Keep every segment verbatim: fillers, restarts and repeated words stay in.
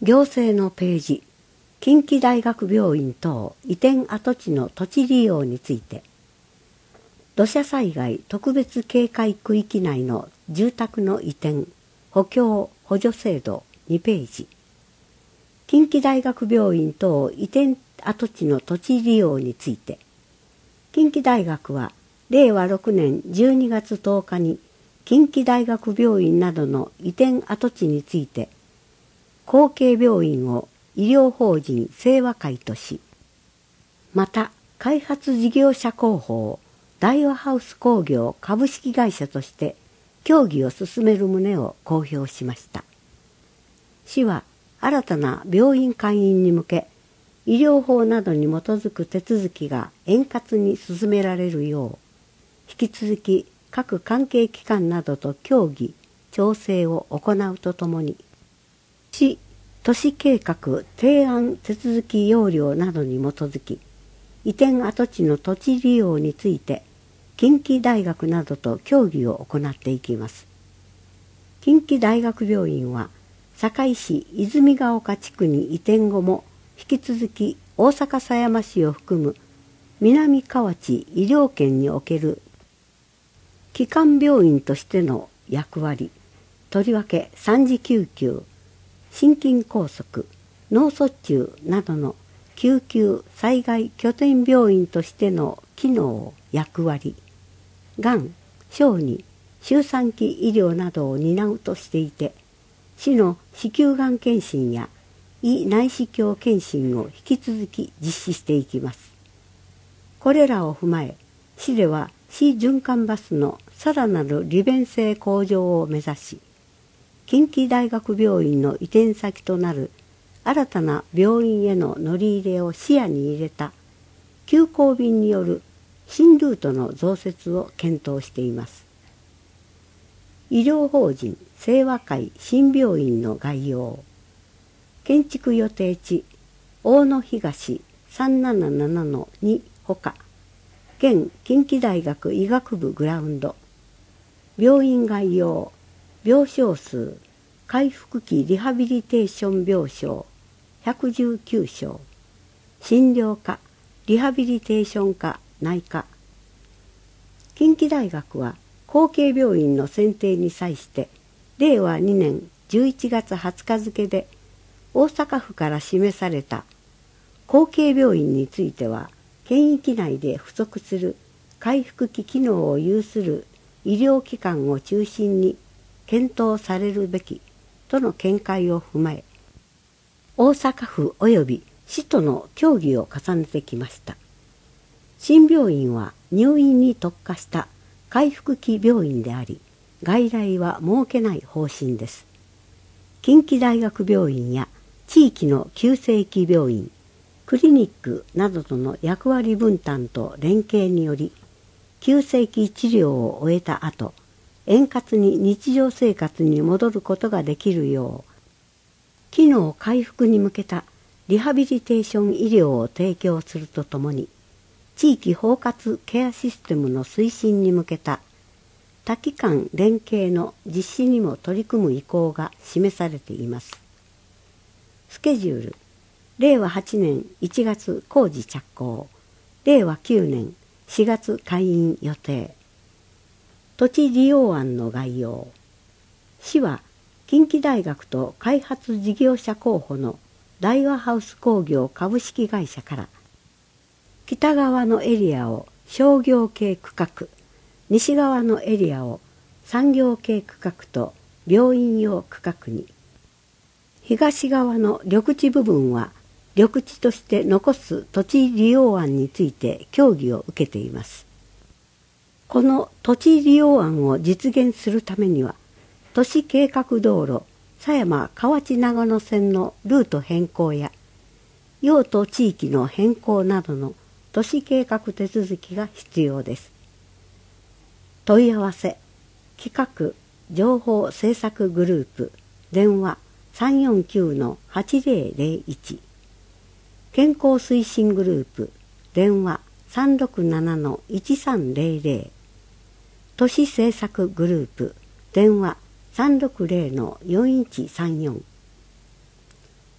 行政のページ、近畿大学病院等移転跡地の土地利用について、土砂災害特別警戒区域内の住宅の移転、補強補助制度にページ、近畿大学病院等移転跡地の土地利用について、近畿大学はれいわろくねんじゅうにがつとおかに近畿大学病院などの移転跡地について、後継病院を医療法人清和会とし、また開発事業者候補を大和ハウス工業株式会社として協議を進める旨を公表しました。市は新たな病院開院に向け、医療法などに基づく手続きが円滑に進められるよう、引き続き各関係機関などと協議、調整を行うとともに、市都市計画提案手続き要領などに基づき、移転跡地の土地利用について、近畿大学などと協議を行っていきます。近畿大学病院は、堺市泉ヶ丘地区に移転後も、引き続き大阪狭山市を含む南河内医療圏における基幹病院としての役割、とりわけ三次救急、心筋梗塞、脳卒中などの救急災害拠点病院としての機能、役割、がん、小児、周産期医療などを担うとしていて、市の子宮がん検診や胃内視鏡検診を引き続き実施していきます。これらを踏まえ、市では市循環バスのさらなる利便性向上を目指し、近畿大学病院の移転先となる新たな病院への乗り入れを視野に入れた急行便による新ルートの増設を検討しています。医療法人清和会新病院の概要、建築予定地大野東さんななななのにほか、現近畿大学医学部グラウンド、病院概要、病床数、回復期リハビリテーション病床ひゃくじゅうきゅうしょう、診療科、リハビリテーション科、内科。近畿大学は後継病院の選定に際して、れいわにねんじゅういちがつはつか付で大阪府から示された後継病院については、県域内で不足する回復期機能を有する医療機関を中心に検討されるべきとの見解を踏まえ、大阪府及び市との協議を重ねてきました。新病院は入院に特化した回復期病院であり、外来は設けない方針です。近畿大学病院や地域の急性期病院、クリニックなどとの役割分担と連携により、急性期治療を終えた後、円滑に日常生活に戻ることができるよう、機能回復に向けたリハビリテーション医療を提供するとともに、地域包括ケアシステムの推進に向けた多機関連携の実施にも取り組む意向が示されています。スケジュール、れいわはちねんいちがつ工事着工、れいわきゅうねんしがつ開院予定。土地利用案の概要。市は近畿大学と開発事業者候補の大和ハウス工業株式会社から、北側のエリアを商業系区画、西側のエリアを産業系区画と病院用区画に、東側の緑地部分は緑地として残す土地利用案について協議を受けています。この土地利用案を実現するためには、都市計画道路狭山河内長野線のルート変更や用途地域の変更などの都市計画手続きが必要です。問い合わせ、企画情報政策グループ、電話 さんよんきゅうのはちぜろぜろいち、健康推進グループ、電話 さんろくななのいちさんぜろぜろ、都市政策グループ、電話 さんろくぜろのよんいちさんよん、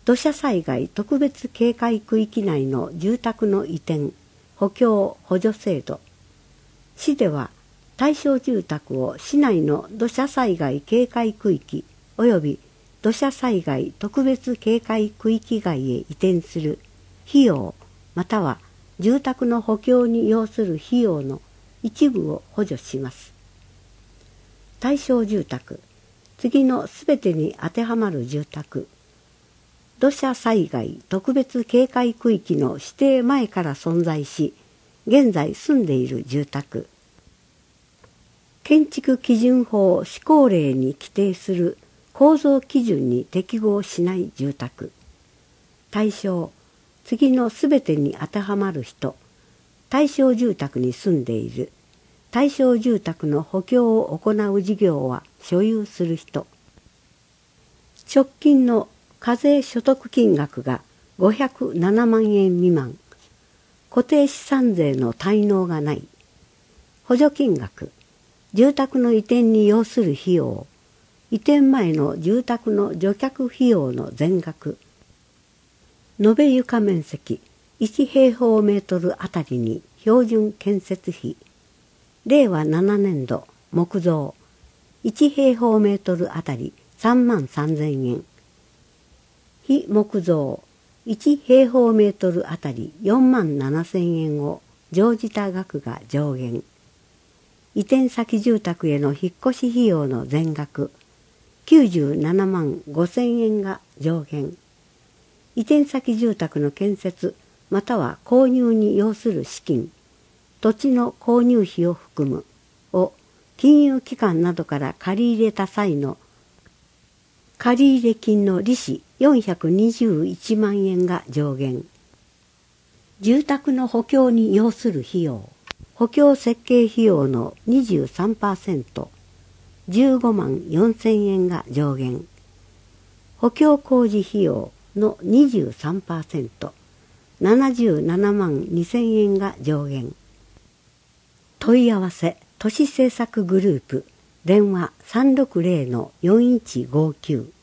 土砂災害特別警戒区域内の住宅の移転・補強補助制度。市では対象住宅を市内の土砂災害警戒区域及び土砂災害特別警戒区域外へ移転する費用または住宅の補強に要する費用の一部を補助します。対象住宅、次のすべてに当てはまる住宅。土砂災害特別警戒区域の指定前から存在し、現在住んでいる住宅。建築基準法施行令に規定する構造基準に適合しない住宅。対象、次のすべてに当てはまる人。対象住宅に住んでいる。対象住宅の補強を行う事業は所有する人。直近の課税所得金額がごひゃくななまんえん未満。固定資産税の滞納がない。補助金額。住宅の移転に要する費用。移転前の住宅の除却費用の全額。延べ床面積いち平方メートルあたりに標準建設費。れいわななねんど木造いち平方メートルあたりさんまんさんぜんえん。非木造いち平方メートルあたりよんまんななせんえんを乗じた額が上限。移転先住宅への引っ越し費用の全額きゅうじゅうななまんごせんえんが上限。移転先住宅の建設または購入に要する資金、土地の購入費を含むを金融機関などから借り入れた際の借入金の利子よんひゃくにじゅういちまんえんが上限。住宅の補強に要する費用、補強設計費用の にじゅうさんパーセント、じゅうごまんよんせんえんが上限。補強工事費用の にじゅうさんパーセント、ななじゅうななまんにせんえんが上限。問い合わせ都市政策グループ電話 さんろくぜろのよんいちごきゅう